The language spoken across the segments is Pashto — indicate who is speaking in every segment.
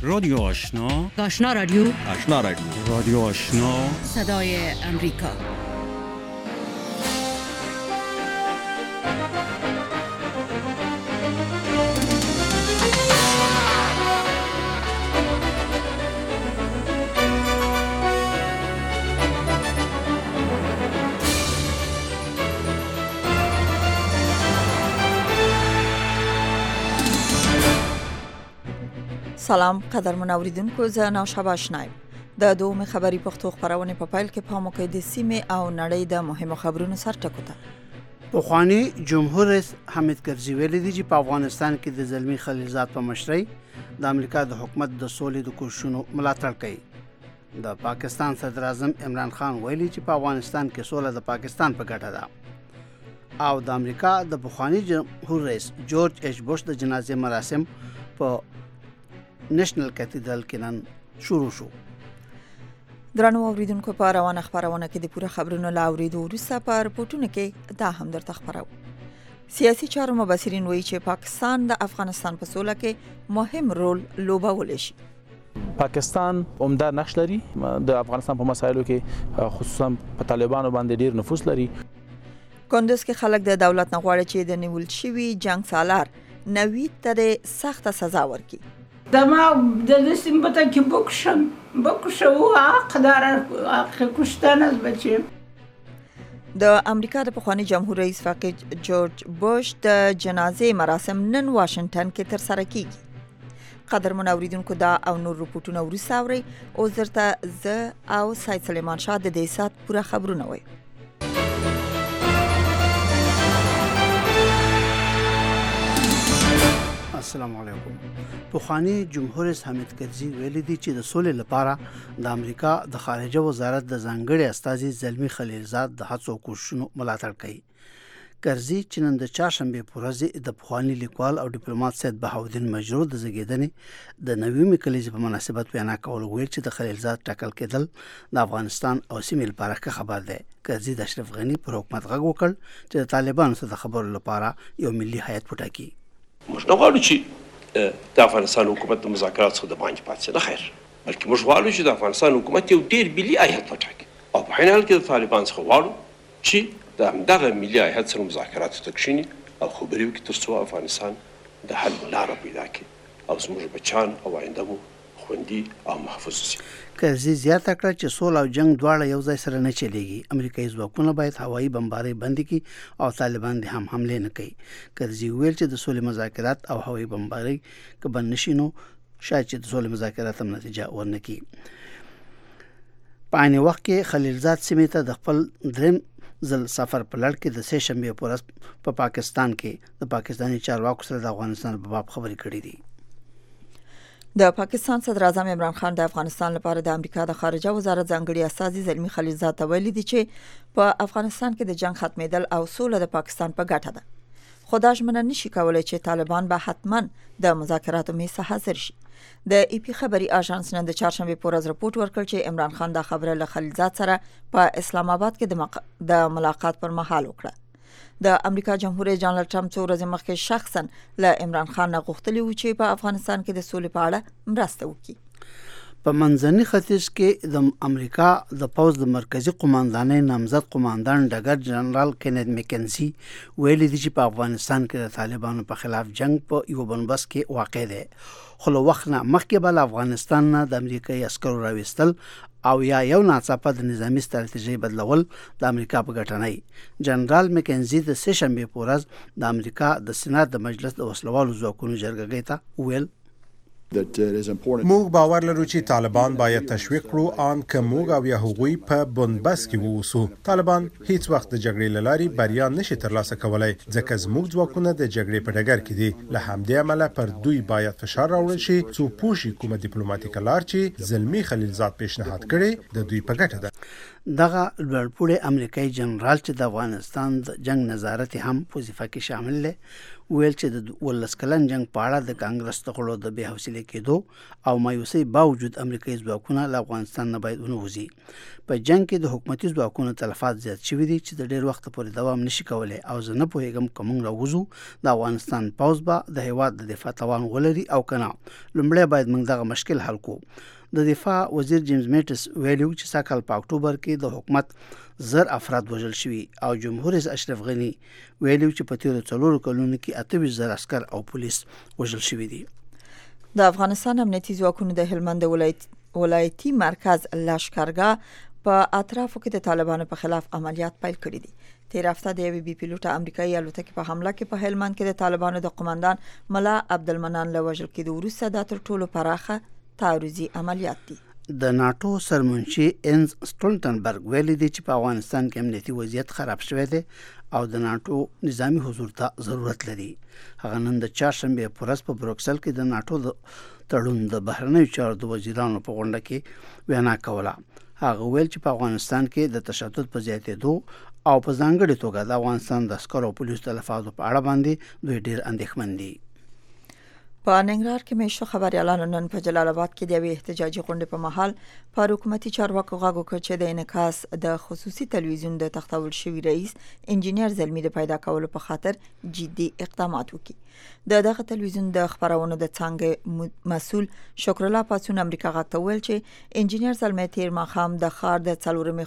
Speaker 1: رادیو آشنا،
Speaker 2: آشنا رادیو،
Speaker 3: آشنا رادیو،
Speaker 1: رادیو آشنا،
Speaker 2: صدای امریکا.
Speaker 4: سلام قدرمن اوریدونکو، زه نوشابه آشنایم. د دومې خبري پښتو خبرونه په پیل کې پام وکړئ د سیمې او نړۍ د مهمو خبرونو سر ټکو ته.
Speaker 5: پخوانی جمهور رئیس حامد کرزي ویلي دي چې په افغانستان کې د زلمی خلیلزاد په مشرۍ د امریکا د حکومت د سولې د کوششونو ملاتړ کوي. د پاکستان صدر اعظم عمران خان ویلي چې په افغانستان کې سوله د پاکستان په ګټه ده. او د امریکا د پخوانی جمهور رئیس جورج ایچ بوش د جنازې مراسم په نېشنل کیتیډرل کې نن شروع شو.
Speaker 4: درنو اوریدونکو، په روانه خبرونه کې د پوره خبرونو لا اوریدو وروسته په رپورټونو کې دا هم درته خبرو. سیاسي چارو مبصرین وایي چې پاکستان د افغانستان په سوله کې مهم رول لوبولی شي.
Speaker 6: پاکستان عمده نقش لري د افغانستان په مسایلو کې، خصوصا په طالبانو باندې ډیر نفوذ لري.
Speaker 4: کندوز کې خلک د دولت نه غواړي چې د نیول شوي جنگ سالار نوید ته سخته سزا ورکړي.
Speaker 7: دما د سیمبته کې بکشم حق داره کشتن از بچه.
Speaker 4: د امریکا د پخوانی جمهور رئیس فقید جورج بوش د جنازې مراسم نن واشنگټن کې تر سره کیږي. قدرمن اوریدونکو، دا او نور رپورټونه وروسته اورئ. اوس درته زه او سید سلیمان شاه د دې سات پوره خبرونه وایو.
Speaker 5: السلام علیکم. پخوانی جمهور رئیس حامد کرزي ویلي دي چې د سولې لپاره د امریکا د خارجه وزارت د ځانګړي استازي زلمی خلیلزاد د هڅو کوششونو ملاتړ کوي. کرزي چې نن د چهارشنبه په ورځ د پخوانی لیکوال او ډیپلوماټ سید بهاودین مجروح د زیږیدنې د 90 کلیزې په مناسبت وینا کول ویل چې د خلیلزاد ټاکل کېدل د افغانستان او سیمې لپاره ښه خبر ده. کرزي د اشرف غنی پر حکومت غږ وکړ چې د طالبانو سره د خبرو لپاره یو ملي هیئت وټاکي.
Speaker 8: موږ نه غواړو چې د افغانستان حکومت د مذاکرات څخه د باندې پاتې نه خیر، بلکې موږ غواړو چې د افغانستان حکومت یو ډیر ملي هیئت وټاکي او په عین حال کې د طالبان څخه غواړو چې د همدغه ملي هیئت سره مذاکرات ته کښیني او خبرې وکړي تر څو افغانستان د حل لاره پیدا کړي او زموږ بچیان او آینده مو خوندي او محفوظ شي.
Speaker 5: کرزي زیاته کړه چې سوله او جنگ دواړه یو ځای سره نه چلیږي. امریکایي ځواکونه باید هوایي بمبارۍ بند کړي او طالبان دې هم حمله نه کوي. کرزي ویل چې د سولې مذاکرات او هوایي بمبارۍ که بند نشي نو شاید چې د سولې مذاکرات هم نتیجه ورنه کړي. په عین وخت کې خلیلزاد سیمې ته د خپل دریم ځل سفر په لړ کې د سه شنبې په ورځ په پاکستان کې د پاکستاني چارواکو سره د افغانستان په باب خبرې کړې دي.
Speaker 4: د پاکستان صدر اعظم عمران خان د افغانستان لپاره د امریکا د خارجه وزارت ځانګړي استازي زلمی خلیلزاد ته ویلي دي چې په افغانستان کې د جنگ ختمېدل او سوله د پاکستان په ګټه ده. خو دا ژمنه نشي کولای چې طالبان به حتما د مذاکراتو میز ته حاضر شي. د ای پی خبري اژانس نن د چهارشنبه په ورځ رپورټ ورکړ چې عمران خان د خبره له خلیلزاد سره په اسلام آباد کې د ملاقات پر مهال وکړه. د امریکا جمهور رئیس ډانلډ ټرمپ څو ورځې مخکې شخصا له عمران خان نه غوښتلی و چې په افغانستان کې د سولې په اړه مرسته وکړي.
Speaker 5: په منځني ختیځ کې د امریکا د پوځ د مرکزی قوماندانۍ نامزد قوماندان ډګر جنرال کینیت میکنزي ویلي دي چې په افغانستان کې د طالبانو په خلاف جنگ په یو بنبست کې واقع دی. خو له وخت نه مخکې به افغانستان نه د امریکایي عسکرو راوستل او یو ناڅاپه د نظامی ستراتیژي بدلول د امریکا په ګټه نه. جنرال میکنزي د سه شنبه په ورځ د امریکا د سېنات د مجلس د وسلوالو ځواکونو جرګې ته ویل
Speaker 9: موږ باور لرو چې طالبان باید تشویق کړو ان که موږ او یا هغوی په بنبست کې ووسو. طالبان هیڅ وخت د جګړې لاري بریا نشي ترلاسه کولای ځکه زموږ ځواکونه د جګړې په ډګر کې دي. له همدې امله پر دوی باید فشار راوړل شي څو پوښي کومه ډیپلوماټیکه لار چې زلمی خلیلزاد پیشنهاد کړي د دوی په ګټه ده.
Speaker 5: دغه لوړپوړی امریکایي جنرال چې د افغانستان د جنگ نظارت هم په وظیفه کې شامل دی ویل چې د 18 کلن جنگ په اړه د کانګرس د غړو د بې حوصلې کېدو او مایوسۍ باوجود امریکایي ځواکونه له افغانستان نه باید ونوځي. په جنگ کې د حکومتي ځواکونو تلفات زیات شوي دي چې د ډېر وخت پورې دوام نشي کولای او زه نه پوهیږم که موږ راوځو د افغانستان پوځ به د هیواد د دفاع توان ولري او که نه. لومړی باید موږ دغه مشکل حل کړو. د دفاع وزیر جیمز میټس ویلو چې ساکال په اکتوبر کې د حکومت 1000 افراد وژل شوي او جمهور رئیس اشرف غنی ویلو چې په تیرو 4 کلونو کې 28,000 عسكر او پولیس وژل شوي دي.
Speaker 4: د افغانستان امنیتي ځواکونو د هلمند ولایتي مرکز لشکرګاه په اطرافو کې د طالبانو په خلاف عملیات پیل کړي دي. تیر هفته د یوې بي پیلوټه امریکایي الوتکې په حمله کې په هلمند کې د طالبانو د قومندان ملا عبدالمنان له وژل کېدو وروسته دا تر ټولو پراخه تعرضي عملیات دي.
Speaker 5: د ناتو سرمنشي انز سټولټنبرګ ویلي دی چې په افغانستان کې امنیتي وضعیت خراب شوی دی او د ناتو نظامی حضور ته ضرورت لري. هغه نن د چهارشنبه په ورځ په بروکسل کې د ناتو د تړون د بهرنیو چارو د وزیرانو په غونډه کې وینا کوله. هغه ویل چې په افغانستان کې د تشدد په زیاتېدو او په ځانګړي توګه د افغانستان د عسکرو او پولیسو تلفاتو په اړه باندې دوی ډېر اندېښمن دي.
Speaker 4: په ننګرهار کې مېشو خبريالانو نن په جلال آباد کې د یوې احتجاجي غونډې په مهال پر حکومتي چارواکو غږ وکړ چې د انعکاس د خصوصي تلویزیون د تختول شوي رئیس انجینیر زلمی د پیدا کولو په خاطر جدي اقدامات وکړي. دغه تلویزیون د خبرونو د څانګې مسؤل شکر الله پاسون امریکا غږ ته ویل چې انجینیر زلمی تیر ماښام د ښار د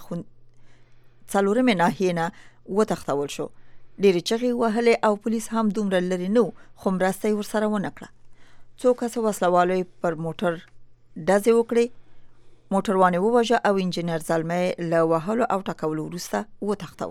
Speaker 4: څلورمې ناحیې نه وتښتول شو. ډېرې چغې وهلې او پولیس هم دومره لرې نه خو مرسته یې ورسره ونه کړه. څو کسه وسلوالو پر موټر ډزې وکړې، موټروان یې وواژه او انجینر زلمی له وهلو او ټکولو وروسته وتښتاو.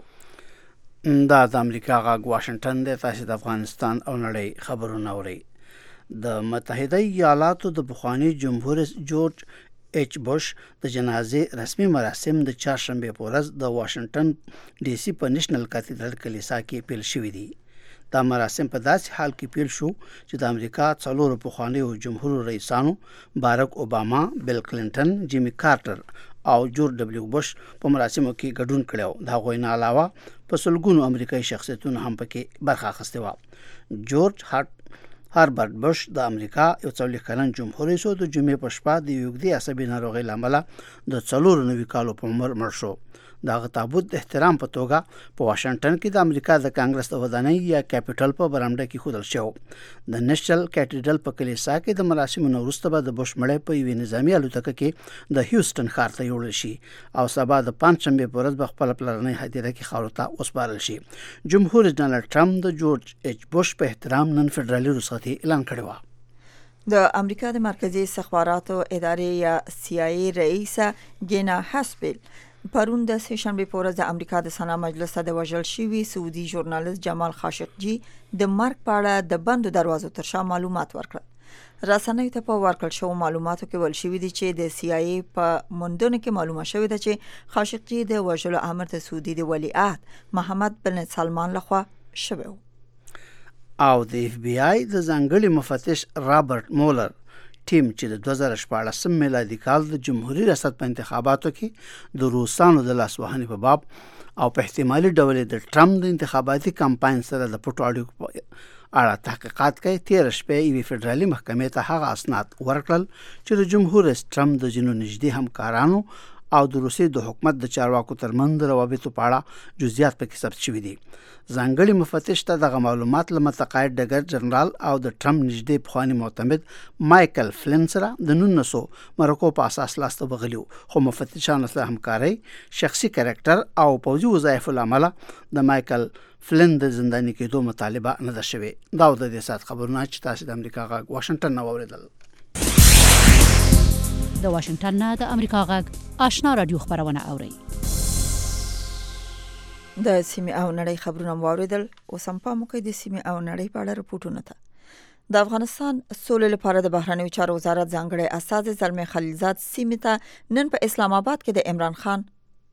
Speaker 5: دا د امریکا غږ واشنگټن دی. تاسو د افغانستان او نړۍ خبرونه اورئ. د متحده ایالاتو د پخوانی جمهور رئیس جورج ایچ بوش د جنازې رسمي مراسم د چهارشنبه په ورځ د واشنگټن ډي سي په نېشنل کاتیډرل کلیسا کې پیل شوي دي. دا مراسم په داسې حال کې پیل شو چې د امریکا څلورو پخوانیو جمهور رئیسانو بارک اوباما، بیل کلینټن، جیمی کارټر او جورج ډبلیو بوش په مراسمو کې ګډون کړو. دا غوښنه علاوه په سلګونو امریکایي شخصیتونو هم پکې برخه اخیستې و. جورج هاربرټ بوش د امریکا یو 40 کلن جمهور رئیس د جمعې په شپه د یوګدي عصبي ناروغۍ لامل د 4 کالو په عمر مړ شو. دغه تابوت د احترام په توګه په واشنگټن کې د امریکا د کانګرس د ودانۍ یا کیپټل په برامډه کې خودل شو. د نېشنل کاتیډرل په کلیسا کې د مراسمو وروسته به د بوش مړی په یوې نظامی الوتکه کې د هیوستن ښار ته یوړل شي او سبا د پنځشنبه په ورځ به خپل پلرنۍ هدیره کې خاورو ته وسپارل شي. جمهور رئیس ډانلډ ټرمپ د جورج ایچ بوش په احترام نن فدرالي رخصتي اعلان کړی و.
Speaker 4: د امریکا د مرکزی استخباراتو ادارې یا CIA رئیسه گینا هاسپل پرون د سهشنبه په ورځ د امریکا د سنا مجلس د وژل شوي سعودي ژورنالیست جمال خاشقجي د مرګ په اړه د بندو دروازو تر شا معلومات ورکړل. رسنیو ته په ورکړل شوو معلوماتو کې ویل شوي دي چې د CIA په موندنه کې معلومه شوې ده چې خاشقجي د وژلو امر د سعودي د ولیعهد محمد بن سلمان لخوا شوی و.
Speaker 5: او د FBI د ځانګړي مفتش رابرټ مولر ټیم چې د 2014 میلادي کال د جمهوریت ریاست په انتخاباتو کې د روسانو د لاسوهنې په باب او په احتمالي ډول د ټرمپ د انتخاباتي کمپاین سره د پټو اړیکو اړه تحقیقات کوي. تیر شپه یوې فدرالي محکمې ته هغه اسناد ورکړل چې د جمهور رئیس ټرمپ د جنو نږدې همکارانو او د روسي د حکومت د چارواکو ترمنځ د روابطو په اړه جزئیات پکې ثبت شوي دي. ځانګړي مفتش ته دغه معلومات له متقاعد ډګر جنرال او د ټرمپ نږدې پخوانی معتمد مایکل فلن سره د 1900 مرکو په اساس لاسته وغلیو، خو مفتشانو سره همکاري، شخصي کریکټر او پوځي وظایفو لامل د مایکل فلن د زنداني کېدو مطالبه نه ده شوې. دا د دې سات خبرونه چې تاسو د امریکا غږ واشنگټن نه واوریدل.
Speaker 2: د واشنگټن نه د امریکا غږ آشنا رادیو خبرونه اوري.
Speaker 4: د سیمې او نړۍ خبرونه واوریدل. اوس هم پام وکړئ د سیمې او نړۍ په اړه رپورټونه ته. د افغانستان سولې لپاره د بهرنیو چارو وزارت ځانګړی استازی زلمی خلیلزاد سیمې ته نن په اسلام آباد کې د عمران خان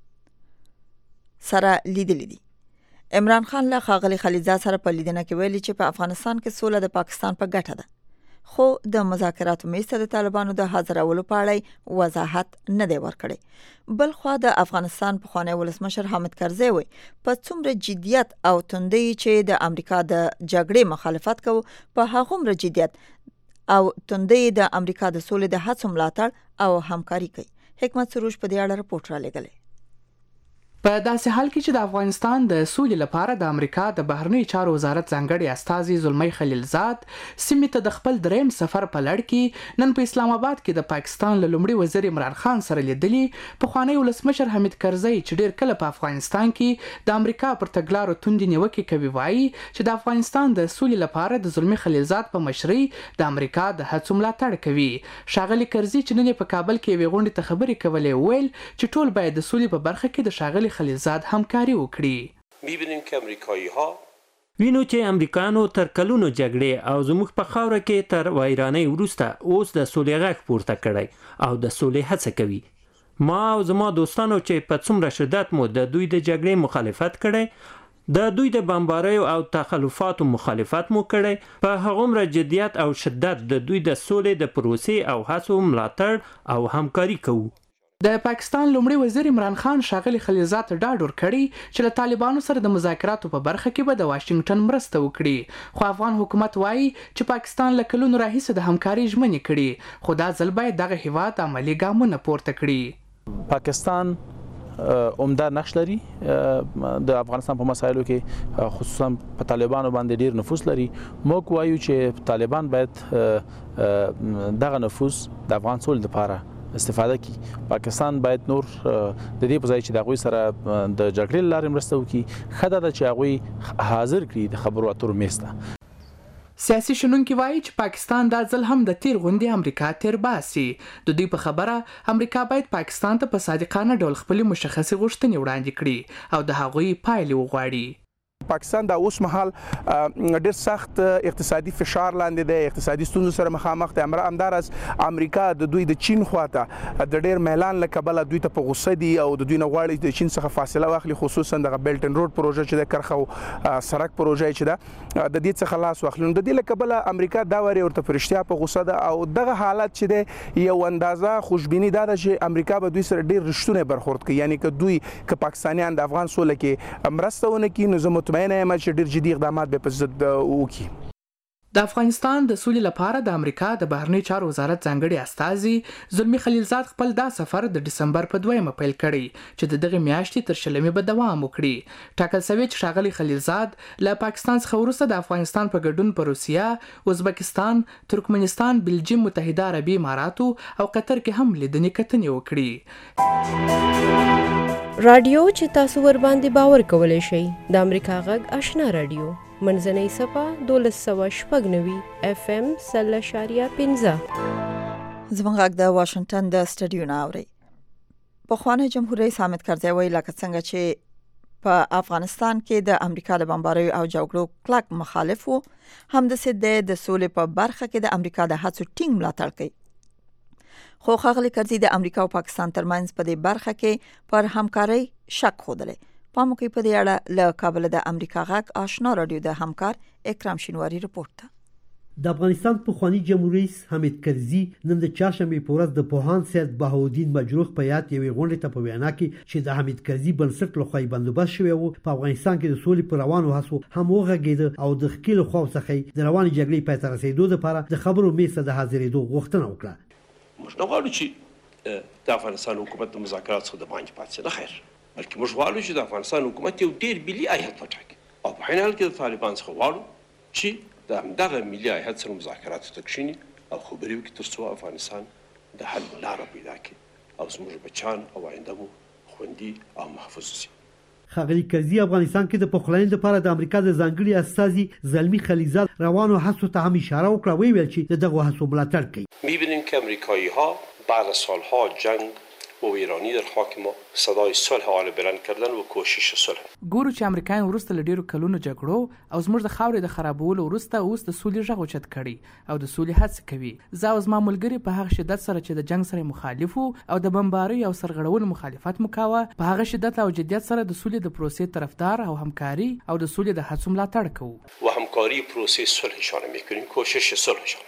Speaker 4: سره لیدلې دي. عمران خان له ښاغلي خلیلزاد سره په لیدنه کې ویلي چې په افغانستان کې سوله د پاکستان په ګټه ده. خو د مذاکراتو میز ته د طالبانو د حاضرولو په اړه وضاحت نه دی ورکړی. بل خو د افغانستان پخوانی ولسمشر حامد کرزی وی په څومره جديت او توندۍ چې د امریکا د جګړې مخالفت کوي په هغومره جديت او توندۍ د امریکا د سولې د هڅو ملاتړ او همکاري کوي. حکمت سروش په دې اړه رپورټ را لګلې.
Speaker 3: په داسې حال کې چې د افغانستان د سولې لپاره د امریکا د بهرنی چارو وزارت ځانګړي استازي زلمی خلیلزاد سیمې ته د خپل دریم سفر په لړ کې نن په اسلام آباد کې د پاکستان له لومړي وزیر عمران خان سره لیدلې پخوانی ولسمشر حامد کرزی چې ډیر کله په افغانستان کې د امریکا پر تګلارو توندې نیوکې کوي وایي چې د افغانستان د سولې لپاره د زلمی خلیلزاد په مشرۍ د امریکا د هڅو ملاتړ کوي. ښاغلي کرزی چې نن په کابل کې یوې غونډې ته خبرې کولې ویل چې ټول باید د سولې په برخه کې د ښاغلي خلیلزاد همکاري وکړي.
Speaker 8: می‌بینیم که امریکایی‌ها
Speaker 10: وینو چې امریکایانو تر کلونو جګړې او زموږ په خاوره کې تر وایرانۍ وروسته اوس د سولې غږ پورته کړی او د سولې هڅه کوي. ما او زما دوستانو چې په څومره شدت مو د دوی د جګړې مخالفت کړی، د دوی د بمباریو او تخلفاتو مخالفت مو کړی، په هغومره جدیت او شدت د دوی د سولې د پروسې او هڅو ملاتړ او همکاري کوو.
Speaker 3: د پاکستان لومړي وزیر عمران خان ښاغلي خلیلزاد ته ډاډ ورکړی چې له طالبانو سره د مذاکراتو په برخه کې به د واشنگټن مرسته وکړي. خو افغان حکومت وایي چې پاکستان له کلونو راهیسې د همکاري ژمنې کړي، خو دا ځل باید دغه هیواد عملي ګامونه پورته کړي.
Speaker 6: پاکستان عمده نقش لري د افغانستان په مسایلو کې، خصوصا په طالبانو باندې ډیر نفوذ لري. موږ وایو چې طالبان باید دغه نفوذ د افغان سولې لپاره استفاده کی. پاکستان باید نور د دې په ځای چې د هغوی سره د جګړې لارې مرسته وکړي، ښه ده چې هغوی حاضر کړي د خبرو اترو میز ته.
Speaker 3: سیاسي شنونکي وایي چې پاکستان دا ځل هم د تیر غوندې امریکا تیر باسي. د دوی په خبره امریکا باید پاکستان ته په صادقانه ډول خپلې مشخصې غوښتنې وړاندې کړي او د هغوی پایلې وغواړي.
Speaker 11: پاکستان د اوس مهال ډېر سخت اقتصادي فشار لاندې دی، اقتصادي ستونزو سره مخامخ دی. همداراز امریکا د دوی د چین خواته د ډېر میلان له کبله دوی ته په غوسه دي او د دوی نه غواړي د چین څخه فاصله واخلي، خصوصا دغه بیلټ اینډ روډ پروژه چې د کرښه سړک پروژه چې ده د دې څخه لاس واخلي. نو د دې له کبله امریکا دا وری ورته په رښتیا په غوسه ده او دغه حالت چې دی یو اندازه خوشبیني دا ده چې امریکا به دوی سره ډېر رښتونی برخورد کوي. یعنی که دوی که پاکستانیان د افغان سوله کې مرسته ونه کړي نو زه مطمئنه یم چې ډېر جدي اقدامات به په ضد وکړي.
Speaker 3: د افغانستان د سولې لپاره د امریکا د بهرنی چارو وزارت ځانګړي استازي زلمی خلیلزاد خپل دا سفر د ډسمبر په 2 پیل کړی چې د دغه میاشتې تر 20 به دوام وکړي. ټاکل شوی چې ښاغلي خلیلزاد له پاکستان څخه وروسته د افغانستان په ګډون په روسیا، ازبکستان، ترکمنستان، بلجیم، متحده عربي اماراتو او قطر کې هم لیدنې کتنې وکړي.
Speaker 12: رادیو چې تاسو ور باندې باور کولای شئ د امریکا غږ آشنا رادیو منځنۍ صفه 1290 FM 0.15
Speaker 4: زموږ غږ د واشنگټن د سټډیو نه اوري. پخوانی جمهور رئیس حامد کرزی ویل لکه څنګه چې په افغانستان کې د امریکا د بمباریو او جګړو کلک مخالف وو، هم د سولې په برخه کې د امریکا د هڅو ټینګ ملاتړ کوي. خو ښاغلي کرزي د امریکا او پاکستان ترمنځ په دې برخه کې پر همکارۍ شک خوده. پام کوي په دې اړه له کابل د امریکا غږ آشنا رادیو د همکار اکرام شینواری رپورټ.
Speaker 13: د افغانستان پخوانی جمهور رئیس حامد کرزي نن د چهارشنبه په ورځ د پوهاند سید بهاءالدین مجروح په یاد یوې غونډې ته په وینا کې چې د حامد کرزي بنسټ لخوا بندوبست شوی وو په افغانستان کې د سولې پر روانو هڅو هم وغږېد او د خپل خو څخه د رواني جګړې پای ته رسیدو لپاره د خبرو میز ته د حاضرېدو غوښتنه وکړه.
Speaker 8: موږ نه غواړو چې د افغانستان حکومت د مذاکرات څخه د باندې پاتې نه خیر، بلکې موږ غواړو چې د افغانستان حکومت یو ډېر ملي هیات وټاکي او په عین حال کې د طالبان څخه غواړو چې د همدغه ملي هیات سره مذاکراتو ته کښیني او خبرې وکړي تر څو افغانستان د حل لاره پیدا کړي او زموږ بچیان او آینده مو خوندي او محفوظ شي.
Speaker 13: ښاغلي کرزي افغانستان کې د پخلاینې لپاره د امریکا د ځانګړي استازي زلمی خلیلزاد روانو هڅو ته هم اشاره وکړه، ویل چې د دغه هڅو ملاتړ کوي.
Speaker 8: می‌بینیم که امریکایی‌ها بعد از سالها جنگ و ویرانی در خاک ما صدای صلح عالی بلند کردن و کوشش صلح.
Speaker 3: ګورو چې امریکایان وروسته له ډیرو کلونو جګړو او زموږ د خاورې د خرابولو وروسته اوس د سولې غږ اوچت کړي او د سولې هڅه کوي. زه او زما ملګري په هغه شدت سره چې د جنگ سره مخالف او د بمبارۍ او سرغړونو مخالفت مکاوه، په هغه شدت او جدیت سره د سولې د پروسې طرفدار او همکاري او د سولې د هڅو ملاتړ کوو
Speaker 8: و همکاری پروسه صلح شامل می‌کنیم، کوشش صلح شامل می‌کنیم.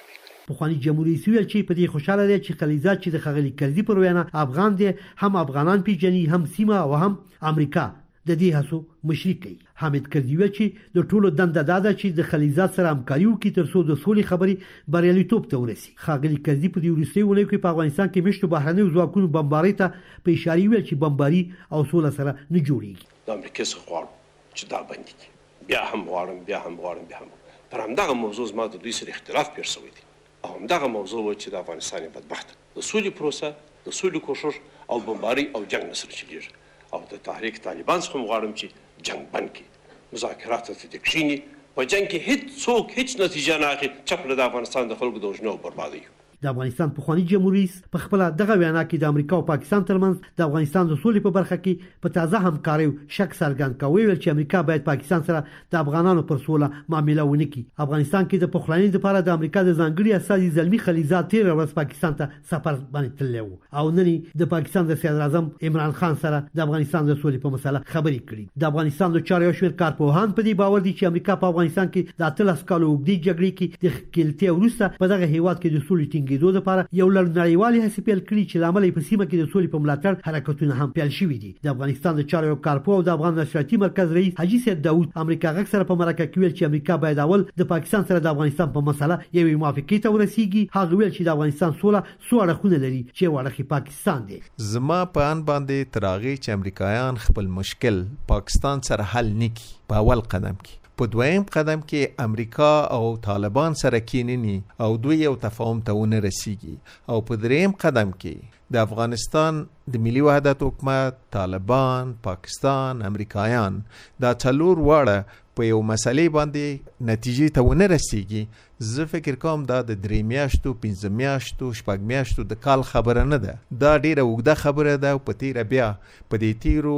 Speaker 13: پخوانی جمهوریت رئیس ویل چې په دې خوشاله دی چې خلیلزاد چې د ښاغلي کرزي پر وینا افغان دی هم افغانان پیژني هم سیمه او هم امریکا د دې هڅو مشري کوي. حامد کرزي ویل چې د ټولو دنده دا ده چې د خلیلزاد سره همکاري وکړي ترڅو د سولې خبرې بریالیتوب ته ورسي. ښاغلي کرزي په دې وروستیو اونیو کې په افغانستان کې مشتو بهرنیو ځواکونو بمبارۍ ته په اشاره ویل چې بمباري او سوله سره نه جوړیږي.
Speaker 8: د امریکا څخه غواړو چې دا بند کړي. بیا هم غواړم پر همدغه موضوع زما د دوی سره اختلاف پېښ شوی دی او همدغه موضوع و چې د افغانستان بدبخت د سولې پروسه د سولې کوشش او بمباري او جنگ نه سره چلیږي او د تحریک طالبان څخه غواړم چې جنگ بند کړي، مذاکرات ته تکشینی په جنگ کې هیڅ نتیجه نه اخلي چې د افغانستان د خلکو د وژنو او بربادي.
Speaker 13: د افغانستان پخوانی جمهوریت په خپل دغه وینا کې د امریکا او پاکستان ترمنځ د افغانستان د سولې په برخه کې په تازه همکاري شک څرګند کوي چې امریکا باید پاکستان سره د افغانانو پر سوله معامله ونه کړي. افغانستان کې د پخلاینې لپاره د امریکا د ځانګړي استازي زلمی خلیلزاد تیر ورځ پاکستان ته سفر باندې تللی وو او نن د پاکستان د صدر اعظم عمران خان سره د افغانستان د سولې په مسله خبرې کړي. د افغانستان د چارو شمیر کارپوهان په دې باور دي چې امریکا په افغانستان کې د 13 کالو اوږدې جګړې کې د ښکېلتیا وروسته په دغه هیواد کې د سولې ټینګېدو لپاره یو نړیوالي هڅې پیل کړي چې لامل په سیمه کې د سولې په ملاتړ حرکتونه هم پیل شوي دي. د افغانستان د چارو کارپوه او د افغان نشراتي مرکز رئیس حاجي سید داوود امریکا غږ سره په مرکه کې ویل چې امریکا باید اول د پاکستان سره د افغانستان په مسله یوې موافقې ته ورسیږي. هغه ویل چې د افغانستان سوله څو اړخونه لري چې وړخي پاکستان دی.
Speaker 14: زما په ان باندې تراغي چې امریکایان خپل مشکل پاکستان سره حل نکي په اول قدم کې، په دویم قدم کې امریکا او طالبان سره کینني او دوی یو تفاهم ته ونه رسیږي او په دریم قدم کې د افغانستان د ملي وحدت حکومت، طالبان، پاکستان، امریکایان دا څلور واړه په یو مسلې باندې نتیجې ته ونه رسیږي. زه فکر کوم دا د 3 میاشتو 15 میاشتو 6 میاشتو د کال خبره نه ده، دا ډیره اوږده خبره ده او په تیره بیا په دې تیرو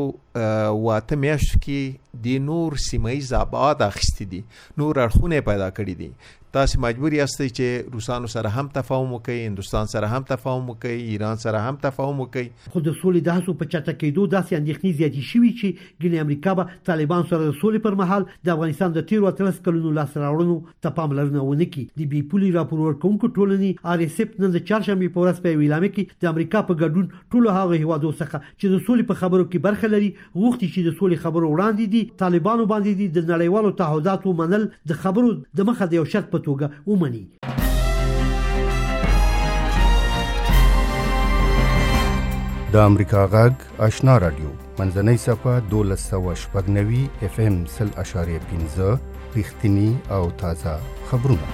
Speaker 14: 8 میاشتو کې د نور سیمایي ابعاد اخیستي دي، نور اړخونه پیدا کړي دي. تاسو مجبور یاستئ چې روسانو سره هم تفاهم وکړئ، هندوستان سره هم تفاهم وکړئ، ایران سره هم تفاهم وکړئ.
Speaker 13: خو د سولې د هڅو په چټکېدو داسې اندېښنې زیاتې شوي چې ګینې امریکا به طالبان سره د سولې پر مهال د افغانستان د تیرو 13 کلونو لاسته راوړنو ته پاملرنه ونه کړي. د بي پولي راپور ورکوونکو ټولنې RSF نن د چهارشنبې په ورځ په یوه اعلامیه کې د امریکا په ګډون ټولو هغو هیوادو څخه چې د سولې په خبرو کې برخه لري غوښتي چې د سولې خبرو وړاندې دي طالبانو باندې دي د نړیوالو تعهداتو منل د خبرو د مخه د یو شرط په توګه ومني.
Speaker 15: د امریکا غږ آشنا رادیو منځنۍ صفه 1290 FM 0.15 رښتینی او تازه خبرونه.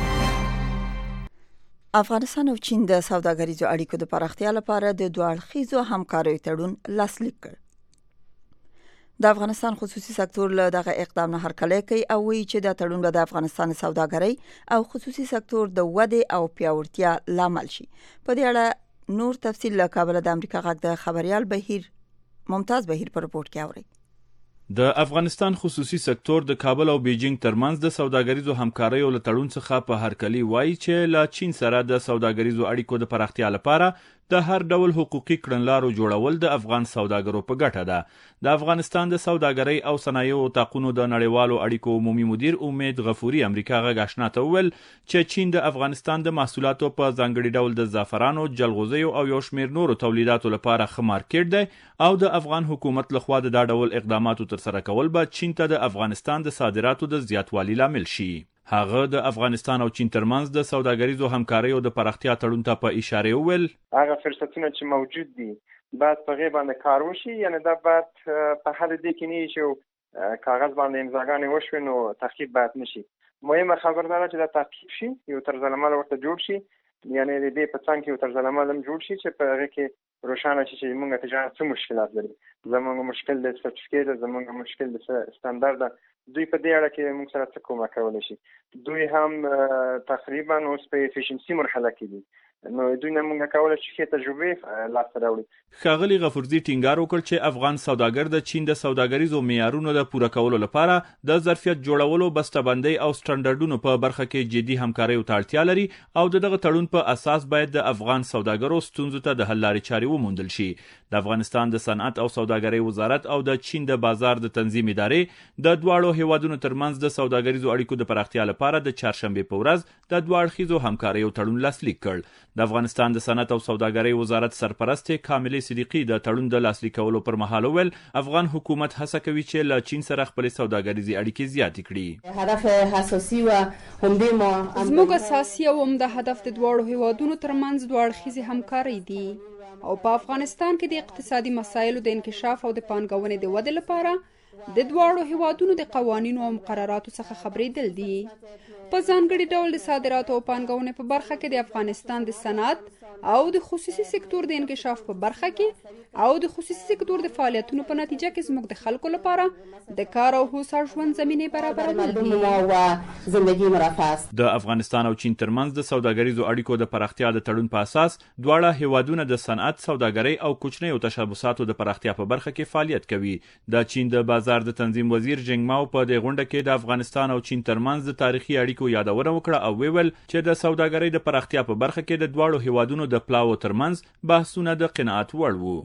Speaker 4: افغانستان او چین د سوداګریزو اړیکو د پراختیا لپاره د دوه اړخیزو همکاریو تړون لاسلیک کړ. د افغانستان خصوصي سکتور له دغه اقدام نه هرکلی کوي او وایي چې دا تړون به د افغانستان سوداګرۍ او خصوصي سکتور د ودې او پیاوړتیا لامل شي. په دې اړه نور تفصیل له کابل د امریکا غږ د خبريال ممتاز بهیر په رپورت کې اوري.
Speaker 16: د افغانستان خصوصي سکتور د کابل او بیجینګ ترمنځ د سوداګریزو همکاریو له تړون څخه په هرکلی وایي چې له چین سره د سوداګریزو اړیکو د پراختیا لپاره د هر ډول حقوقي کړنلارو جوړول د افغان سوداګرو په ګټه ده. د افغانستان د سوداګرۍ او صنایعو طاقونو د نړیوالو اړیکو عمومي مدیر امید غفوري امریکا غږ آشنا ته وویل چې چین د افغانستان د محصولاتو په ځانګړي ډول د زعفرانو، جلغوزیو او یو شمېر نورو تولیداتو لپاره ښه مارکیټ دی او د افغان حکومت لخوا د دا ډول اقداماتو ترسره کول به چین ته د افغانستان د صادراتو د زیاتوالي لامل شي. هغه د افغانستان او چین ترمنځ د سوداګریزو همکاریو د پراختیا تړون ته په اشاره وویل
Speaker 17: هغه فرصتونه چې موجود دي باید په غیر باندې کار وشي، یعنی دا باید په حد دې کې نه شي کاغذ باندې امضاګانې وشوي نو تحقیق باید نشي. مهمه خبره ده چې دا تحقیق شي، یو طرز عمل ورته جوړ شي، یعنی د دې په څنګ کې یو طرز عمل هم جوړ شي چې په هغه کې روښانه شي چې موږ تجارت څه مشکلات لري. زموږ مشکل د سرټیفیکیټ، زموږ مشکل د سټانډرډ، دوی په دې اړه کې موږ سره څه کومک کولی شي. دوی هم تقریبا اوس په افیشنسي مرحله کې دي، نو دوی نه موږ کولای شو ښه تجربې لاسته راوړو.
Speaker 16: ښاغلي غفورزي ټینګار وکړ چې افغان سوداګر د چین د سوداګریزو معیارونو د پوره کولو لپاره د ظرفیت جوړولو، بسته‌بندۍ او سټنډرډونو په برخه کې جدي همکارۍ ته اړتیا لري او دغه تړون په اساس باید د افغان سوداګرو ستونزو ته د حل لارې چارې وموندل شي. د افغانستان د صنعت او سوداګرۍ وزارت او د چین د بازار د تنظیم ادارې د دواړو هیوادونو ترمنځ د سوداګریزو اړیکو د پراختیا لپاره د چهارشنبې په ورځ د دوه اړخیزو همکاریو تړون لاسلیک کړ. د افغانستان د صنعت او سوداګرۍ وزارت سرپرست کاملې صدیقي د تړون د لاسلیک کولو پر مهال وویل افغان حکومت هڅه کوي چې له چین سره خپل سوداګریزي اړیکې زیاتې کړي.
Speaker 18: هدف اساسي و همدې ما زموږ اساسي او عمده هدف د دواړو هیوادونو ترمنځ دوه اړخیزې همکارۍ دي او په افغانستان کې د اقتصادي مسایلو د انکشاف او د پانګونې د ودې لپاره د دواړو هیوادونو د قوانینو او مقرراتو څخه خبرېدل دي. په ځانګړي ډول د صادراتو او پانګونې په برخه کې د افغانستان د صنعت او د خصوصي سکتور د انکشاف په برخه کې او د خصوصي سکتور د فعالیتونو په نتیجه کې زموږ د خلکو لپاره د کار او هوسا ژوند زمینې برابرول دي.
Speaker 16: د افغانستان او چین ترمنځ د سوداګریزو اړیکو د پراختیا د تړون په اساس دواړه هیوادونه د صنعت، سوداګرۍ او کوچنیو تشبثاتو د پراختیا په برخه کې فعالیت کوي. د چین د بازار د تنظیم وزیر جنګ ماو په دې غونډه کې د افغانستان او چین ترمنځ د تاریخي اړیکو یادونه وکړه او ویل چې د سوداګرۍ د پراختیا په برخه کې د دواړو هیوادونو د پلاو ترمنځ بحثونه د قناعت وړ وو.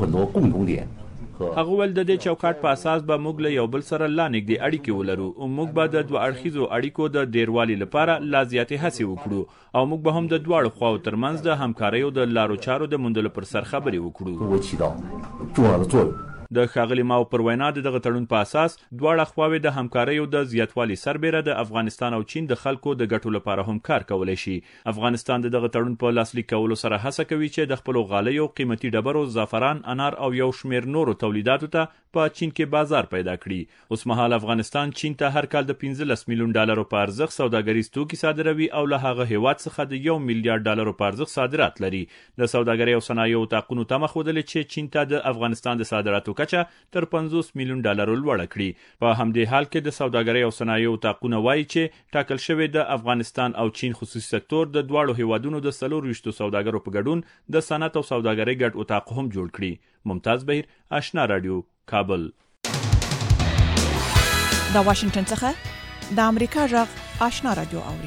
Speaker 16: هغه ول د دې چوکاټ په اساس به موږ له یو بل سره لا نږدې اړیکې ولرو او موږ به د دوه اړخیزو اړیکو د ډیروالي لپاره لا زیاتې هڅې وکړو او موږ به هم د دواړو خواو ترمنځ د همکاریو د لارو چارو د موندلو پر سر خبرې وکړو. د ښاغلي ماو پر وینا دغه تړون په اساس دواړه خواوې د همکاریو د زیاتوالي سربیره د افغانستان او چین د خلکو د ګټو لپاره هم کار کولی شي. افغانستان دغه تړون په لاسلیک کولو سره هڅه کوي چې د خپلو غالیو، قیمتي ډبرو، زعفران، انار او یو شمیر نورو تولیداتو ته په چین کې بازار پیدا کړي. اوس مهال افغانستان چین ته هر کال د 15 میلیون ډالرو په ارزښت سوداګریز توکي صادروي او له هغه هیواد څخه د 1 میلیارډ ډالرو په ارزښت صادرات لري. د سوداګرۍ او صنایعو اتاقونو تمه ښودلې چې چین ته د افغانستان د صادراتو کچه تر 50 میلیون ډالرو لوړه کړي. په همدې حال کې د سوداګرۍ او صنایعو اتاقونه وایي چې ټاکل شوی د افغانستان او چین خصوصي سکتور د دواړو هیوادونو د 24 سوداګرو په ګډون د صنعت او سوداګرۍ ګډ اتاق هم جوړ کړي. ممتاز بهیر، آشنا رادیو، کابل.
Speaker 19: د واشنگټن څخه د امریکا غږ آشنا رادیو اوري.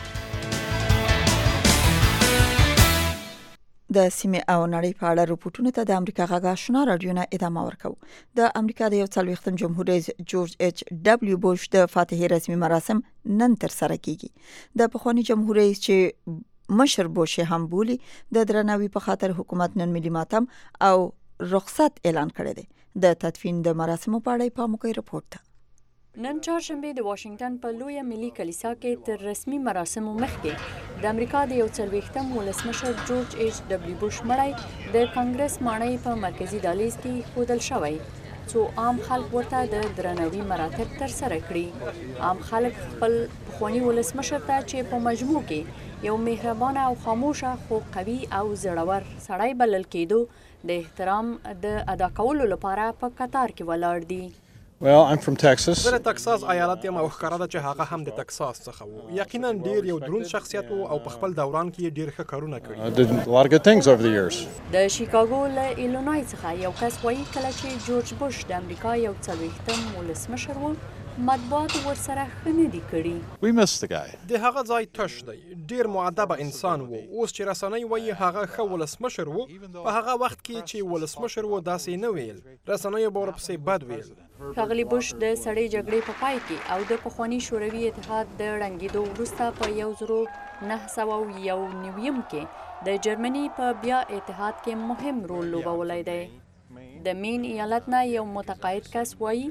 Speaker 4: د سیمې او نړۍ په اړه رپورټونو ته د امریکا غږ آشنا رادیو نه ادامه ورکوي. د امریکا د 40م جمهور رئیس جورج ایچ ډبلیو بوش د فاتحې رسمي مراسم نن تر سره کیږي. د پخوانی جمهور رئیس چې مشر بوش هم بولی د درناوي په خاطر حکومت نن ملي ماتم او رخصت اعلان کړی دی. د تدفین د مراسمو په اړه په موقع رپورت
Speaker 20: نن چهارشنبه د واشنگټن په لویه ملي کلیسا کې تر رسمي مراسمو مخکې د امریکا د 40م ولسمشر جورج ایچ ډبلیو بوش مړی د کانګرس ماڼۍ په مرکزی دهلیز کې ښودل شوی څو عام خلک ورته د درناوي مراتب تر سره کړي. عام خلک خپل پخوانی ولسمشر ته چې په مجموع کې یو مهربانه او خاموشه خو قوي او زړور سړی بلل کېدو د احترام د ادا کولو لپاره په قطار کې ولاړ دي.
Speaker 21: Well, I'm from Texas.
Speaker 22: زه د تکساس ایالت یم او ښکاره ده چې هغه هم د تکساس څخه وو. یقینا ډیر یو دروند شخصیت وو او په خپل دوران کې ډیر ښه کارونه کړي.
Speaker 21: Did a lot of good things over the years.
Speaker 20: د شیکاګو له ایلینوای څخه یو کس وایي کله چې جورج بوش د امریکا یو 40م ولسمشر وو مطبوعات ورسره ښه نه دي کړي.
Speaker 21: We missed the guy.
Speaker 22: د هغه ځای تش دی. ډیر مؤدبه انسان وو. اوس چې رسنۍ وایي هغه ښه ولسمشر وو، په هغه وخت کې چې ولسمشر وو داسې نه ویل. رسنۍ به ورپسې بد ویل.
Speaker 20: ښاغلي بوش د سړې جګړې په پای کې او د پخواني شوروي اتحاد د ړنګېدو وروسته په 1991 کې د جرمني په بیا اتحاد کې مهم رول لوبولی دی. د مین ایالت نه یو متقاعد کس وایي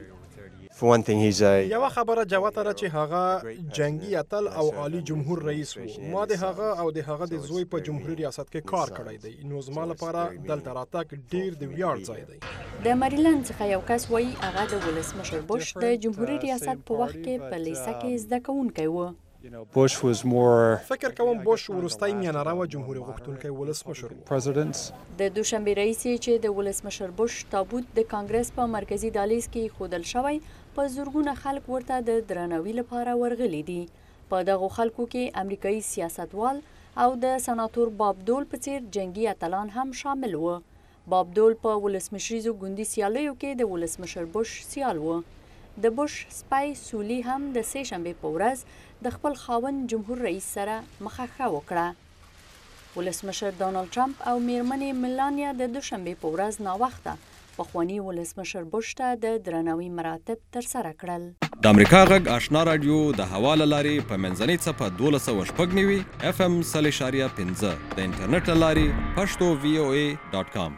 Speaker 22: یوه خبره جوته ده چې هغه جنگي اتل او عالی جمهور رئیس وو. ما د هغه او د هغه د زوی په جمهوریت ریاست کې کار کړی دی، نو زما لپاره دلته راتګ ډیر د ویاړ ځای دی.
Speaker 20: د مریلند څخه یو کس وایي هغه د ولسمشر بوش د جمهوریت ریاست په وخت کې په لیسه کې زده کوونکی و.
Speaker 21: Bush was more
Speaker 22: فکر کوم بوش وروستی میانه جمهور غوښتونکی ولسمشر و.
Speaker 21: presidents.
Speaker 20: د دوشنبه رئیس چې د ولسمشر بوش تابوت د کانګرس په مرکزی دهلیز کې ښودل شوی په زرګونه خلک ورته د درناوي لپاره ورغلي دي. په دغو خلکو کې امریکایي سیاستوال او د سناتور باب دول په څیر جنگي اتلان هم شامل و. باب دول په ولسمشریزو ګوندي سیالیو کې د ولسمشر بوش سیال و. د بوش سپای سولی هم د سه شنبه په ورځ د خپل خاوند جمهور رئیس سره مخه وکړه. ولسمشر ډانلډ ټرمپ او میرمنې ملانیا د دوشنبه په ورځ ناوخته پخوانی ولسمشر بوش ته د درناوي مراتب ترسره کړل.
Speaker 1: د امریکا غږ آشنا رادیو د حواله لاري په منځنۍ صفه 1290 FM 0.5 د انټرنیټ لاري pashto.voa.com.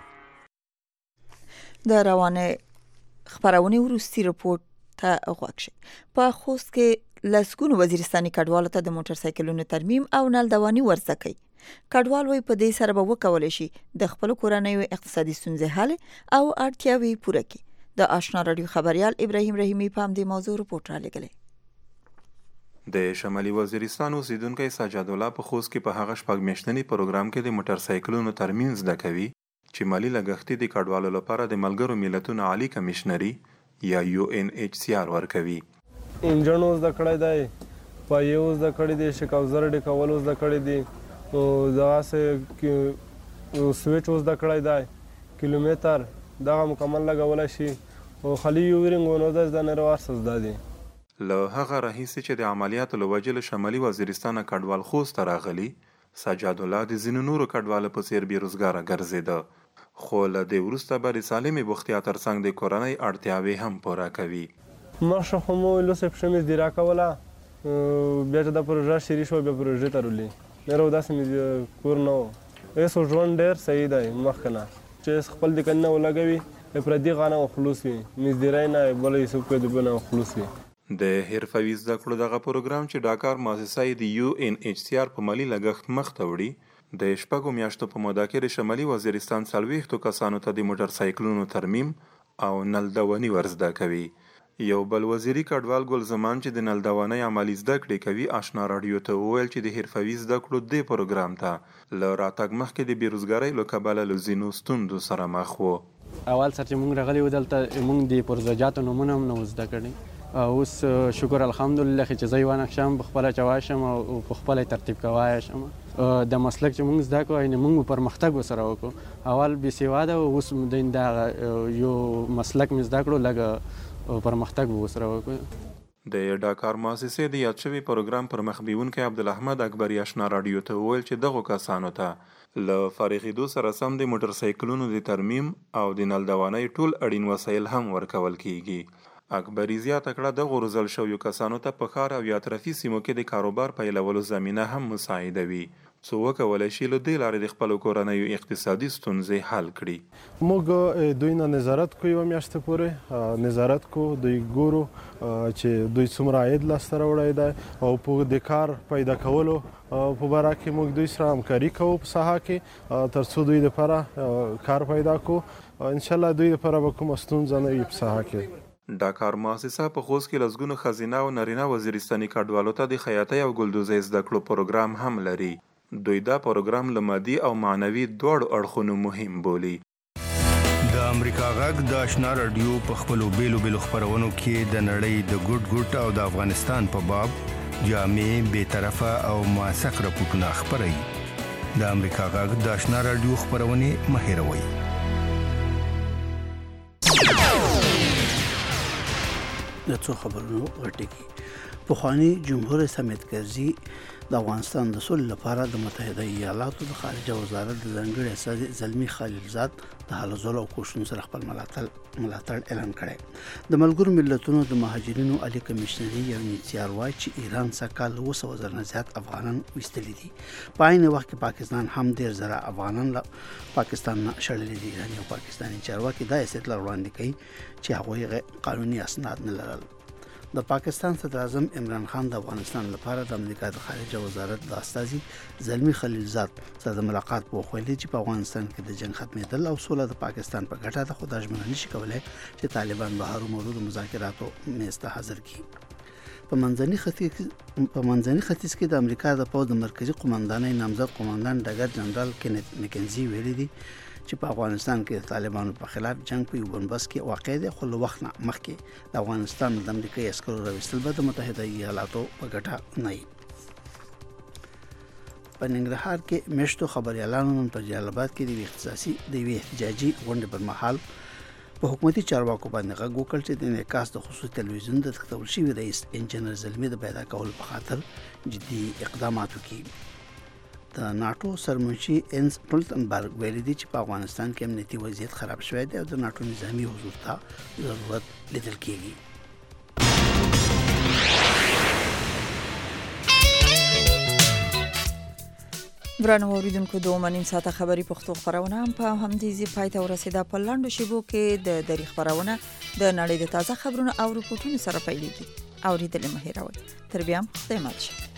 Speaker 4: د روانه خبرونه ورستي رپورت ته غوښ شي. په خوست کې لسګونو وزیرستاني کډوالو ته د موټر سایکلونو ترمیم او نلدواني ورزده کوي. کډوال وي په دې سره به وکولای شي د خپل کورنۍ اقتصادي ستونزې حل او اړتیاوي پوره کړي. د آشنا رادیو خبريال ابراهیم رحیمی په دې موضوع رپورت را لګلې.
Speaker 7: د شمالي وزیرستان اوسیدونکو سجاد الله په خوست کې په هغه شپږ میاشتني پروګرام کې د موټر سایکلونو ترمیم زده کوي چې مالی لګښت د کډوالو لپاره د ملګرو ملتونو عالی کمشنري یا UNHCR ورکوي.
Speaker 23: انجن زده کړی دی، پایو زده کړی دی، شکاوزر ډکول زده کړی دی، او دغه سه سویچ زده کړی دی، کیلومتر دغه مکمل لګولای شي او خلی یورینګ نو د نړیوال سزا دی.
Speaker 7: له هغه راهیسې چې د عملیاتو له وجې له شمالي وزیرستان کډوال خوست راغلي، سجاد الله د ځینو نورو کډوالو په څیر بیروزګاره ګرځېده، خو له دې وروسته به د سالمې بوختیا ترڅنګ د کورنۍ اړتیاوې هم پوره کوي.
Speaker 23: مخکې خو مو لوسې پښې مې زدیرا کوله، بیا چې دا پروژه شروع شوه بیا پروژې ته رولي مې داسې مې کور نه و. ایس ژوند ډېر صحیح دی مخکې نه چې خپل د کنه ولګوي پردي غانه خلوص وي مزدیرای نه بل یې سو په دې نه خلوص وي.
Speaker 7: د حرفوي زده کړو دغه پروګرام چې ډاکار مؤسسه د UNHCR په مالی لګښت مخ ته وړي، د شپږو میاشتو په موده کې د شمالي وزیرستان 40 کسانو ته د موټر سایکلونو ترمیم او نلدواني ورزده کوي. یو بل وزیري کډوال ګل زمان چې د نلدوانۍ عملی زده کړې کوي آشنا رادیو ته وویل چې د حرفوي زده کړو دې پروګرام ته له راتګ مخکې د بیروزګارۍ له کبله له ځینو ستونزو سره مخ وو.
Speaker 24: اول سر چې موږ راغلي وو دلته موږ د پروژاتو نومونه هم نه زده کړي. اوس شکر الحمدلله چې زه یو نقشم بخپله چواشم او بخپله ترتیب کوایشم. د مسلک چې موږ زده کوو یعنې موږ پرمختګ ورسره وکړو. اول بېسواده و اوس د یو مسلک مې زده کړو لږ پرمختګ ورسره وکړو.
Speaker 7: د ډاکار مؤسسې د یاد شوي پروګرام پر مخ بیونکی عبدالاحمد اکبري آشنا رادیو ته وویل چې دغو کسانو ته له فارغېدو سره سم د موټر سایکلونو د ترمیم او د نلدوانۍ ټول اړین وسایل هم ورکول کیږي. اکبري زیاته کړه دغو روزل شویو کسانو ته په ښار او یا اطرافي سیمو کې د کاروبار پیلولو زمینه هم مساعدوي څو وکولی شي له دې لارې د خپلو کورنیو اقتصادي ستونزې حل کړي.
Speaker 23: موږ دوی نه نظارت کوو یوه میاشته پورې نظارت کوو، دوی ګورو چې دوی څومره عاید لاسته راوړی دی او په د کار پیدا کولو په باره کې موږ دوی سره همکاري کوو په ساحه کې تر څو دوی دپاره کار پیدا کوو. انشاءالله دوی دپاره به کومه ستونزه نه وي په ساحه کې.
Speaker 7: ډاکار مؤسسه په خوست کې لسګونو ښځینه او نارینه وزیرستاني کډوالو ته د خیاطۍ او ګلدوزۍ زده کړو پروګرام هم لري. دوی دا پروګرام له مادي او معنوي دواړو اړخونو مهم بولي.
Speaker 15: د امریکا غږ د آشنا رادیو په خپلو بیلو بیلو خپرونو کې د نړۍ د ګوټ ګوټ او د افغانستان په باب جامع بیطرفه او موثق راپورټونه خپروي. د امریکا غږ د آشنا رادیو خپرونې مه هېروئ.
Speaker 5: د څو خبرونو غټي پخوانی جمهور رئیس حامد کرزي د افغانستان د سولې لپاره د متحده ایالاتو د خارجه وزارت د ځانګړي استازي زلمي خلیلزاد د هلو ځلو او کوښښونو سره خپل ملاتړ اعلان کړی. د ملګرو ملتونو د مهاجرینو عالی کمشنري UNHCR وایي چې ایران سږکال 200,000 نه زیات افغانان ویستلي دي. په عین وخت کې پاکستان هم ډېر زره افغانان له پاکستان نه شړلي دي. ایراني او پاکستاني چارواکي دا استدلال وړاندې کوي چې هغوی قانوني اسناد نه لرل. د پاکستان صدر اعظم عمران خان د افغانستان لپاره د امریکا د خارجه وزارت د استازي زلمي خلیلزاد سره د ملاقات په وخت چې په افغانستان کې د جنگ ختمېدل او سوله د پاکستان په ګټه ده، خو دا ژمنه نشي کولای چې طالبان به هر موضوع د مذاکراتو میز ته حاضر کړي. په منځني ختیځ کې د امریکا د پوځ د مرکزی قومندانۍ نامزد قومندان ډګر جنرال کینت مکنزي ویلي دي چې په افغانستان کې د طالبانو په خلاف جنگ په یو بنبست کې واقع دی، خو له وخت نه مخکې د افغانستان د امریکایي عسکرو راوستل به د متحده ایالاتو په ګټه نه وي. په ننګرهار کې مشتو خبريالانو نن په جلال آباد کې د احتجاجي غونډې پر مهال په حکومتي چارواکو باندې غږ وکړ چې د انعکاس د خصوصي تلویزیون د تکتول شوی رئیس انجنیر زلمی د پیدا کول په خاطر جدي اقدامات وکړي. د ناتو سرمنشي انس ټولتنبرګ ویلي دی چې په افغانستان کې امنیتي وضعیت خراب شوی دی او د ناتو نظامی حضور ته ضرورت لیدل کیږي.
Speaker 4: ورانو اوریدونکو د اومنیم ساعته خبري پښتو خبرونه هم په همدې ځای پای ته ورسیده. په لاندو شیبو کې د دری خبرونه د نړۍ د تازه خبرونو او رپورټونو سره پیلېږي. اوریدل مه هېروئ. تر بیا خدای مل شه.